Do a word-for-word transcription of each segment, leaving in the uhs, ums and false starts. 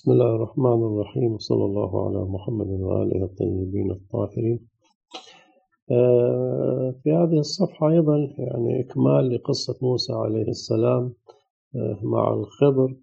بسم الله الرحمن الرحيم، وصلى الله على محمد وآله الطيبين الطاهرين. في هذه الصفحة أيضا يعني إكمال لقصة موسى عليه السلام مع الخضر.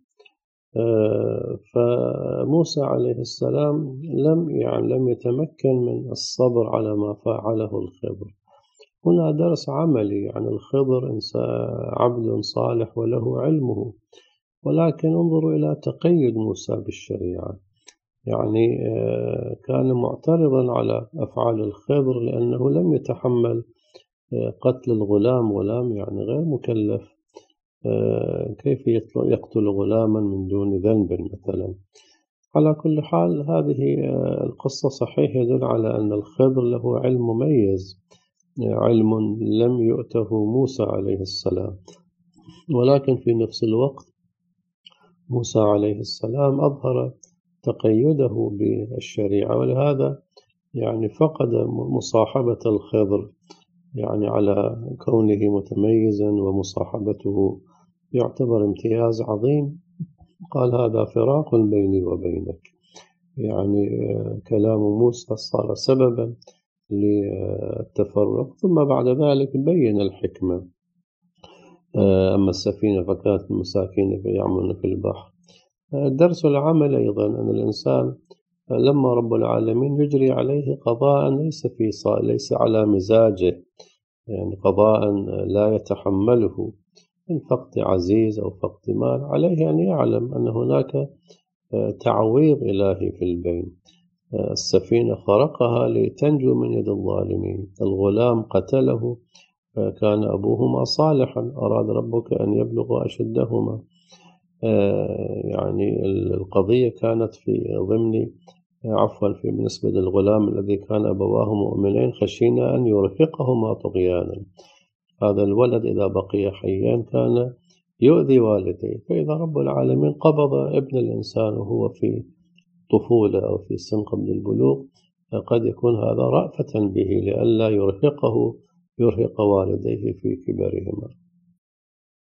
فموسى عليه السلام لم يعني لم يتمكن من الصبر على ما فعله الخضر. هنا درس عملي، يعني الخضر عبد صالح وله علمه، ولكن انظروا إلى تقيد موسى بالشريعة. يعني كان معترضا على أفعال الخضر لأنه لم يتحمل قتل الغلام. غلام يعني غير مكلف، كيف يقتل غلاما من دون ذنب مثلا؟ على كل حال، هذه القصة صحيح يدل على أن الخضر له علم مميز، علم لم يؤته موسى عليه السلام، ولكن في نفس الوقت موسى عليه السلام أظهر تقيده بالشريعة، ولهذا يعني فقد مصاحبة الخضر، يعني على كونه متميزا ومصاحبته يعتبر امتياز عظيم. قال هذا فراق بيني وبينك، يعني كلام موسى صار سببا للتفرق. ثم بعد ذلك بين الحكمة. أما السفينة فكانت المساكين يعملون في البحر. الدرس العمل أيضا أن الإنسان لما رب العالمين يجري عليه قضاء ليس في ليس على مزاجه، يعني قضاء لا يتحمله من فقد عزيز أو فقد مال، عليه أن يعلم أن هناك تعويض إلهي في البين. السفينة خرقها لتنجو من يد الظالمين، الغلام قتله كان أبوهما صالحا، أراد ربك أن يبلغ أشدهما. يعني القضية كانت في ضمن عفوا في بالنسبة للغلام الذي كان أبواه مؤمنين، خشينا أن يرهقهما طغيانا. هذا الولد إذا بقي حيا كان يؤذي والديه، فإذا رب العالمين قبض ابن الإنسان وهو في طفولة أو في سن قبل البلوغ، قد يكون هذا رأفة به لئلا يرهقه يرهق والديه في كبرهما.